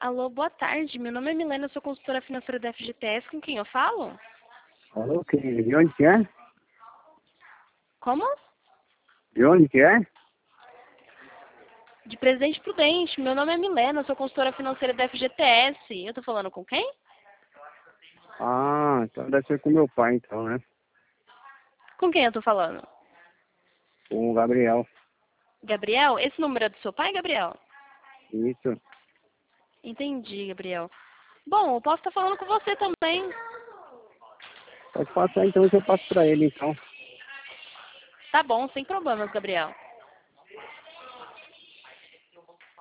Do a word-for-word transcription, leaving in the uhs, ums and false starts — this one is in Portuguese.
Alô, boa tarde. Meu nome é Milena, eu sou consultora financeira da F G T S. Com quem eu falo? Alô, que, de onde que é? Como? De onde que é? De Presidente Prudente. Meu nome é Milena, eu sou consultora financeira da F G T S. Eu tô falando com quem? Ah, então deve ser com meu pai, então, né? Com quem eu tô falando? Com o Gabriel. Gabriel? Esse número é do seu pai, Gabriel? Isso. Entendi, Gabriel. Bom, eu posso estar falando com você também. Pode passar então que eu passo pra ele, então. Tá bom, sem problemas, Gabriel.